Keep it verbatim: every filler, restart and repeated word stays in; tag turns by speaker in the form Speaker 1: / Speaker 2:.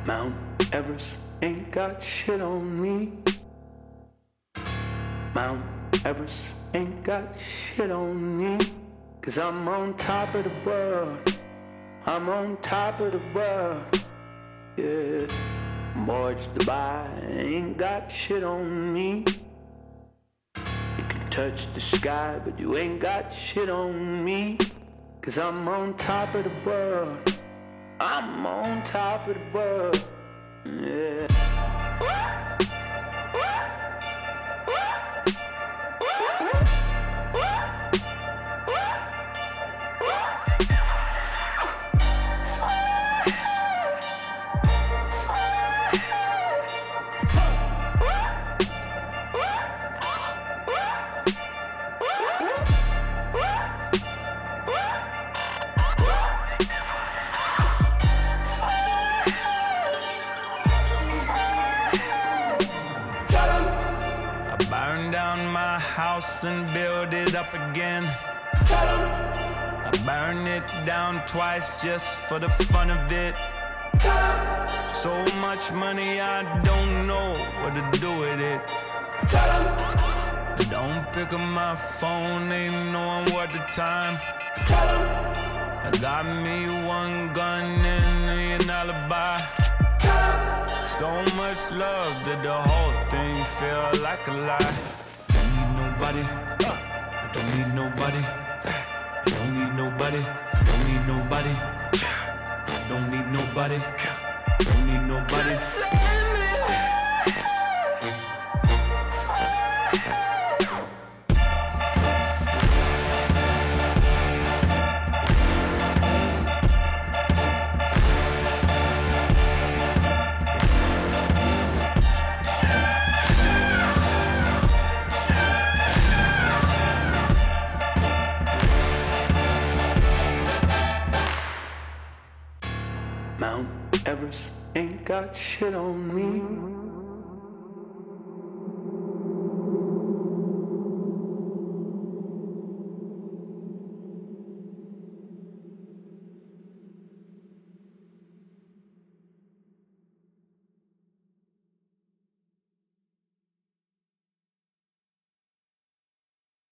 Speaker 1: Mount Everest ain't got shit on me. Mount Everest ain't got shit on me. Cause I'm on top of the world. I'm on top of the world. Yeah. Morge Dubai ain't got shit on me. You can touch the sky, but you ain't got shit on me. Cause I'm on top of the world. I'm on top of the world. Yeah.
Speaker 2: House and build it up again. Tell 'em I burn it down twice just for the fun of it. Tell 'em so much money I don't know what to do with it. Tell 'em I don't pick up my phone, ain't knowing what the time. Tell 'em I got me one gun and an alibi. Tell 'em so much love that the whole thing feel like a lie. Nobody, I don't need nobody. I don't need nobody. I don't need nobody. I don't need nobody. I don't need nobody.
Speaker 1: Mount Everest ain't got shit on me.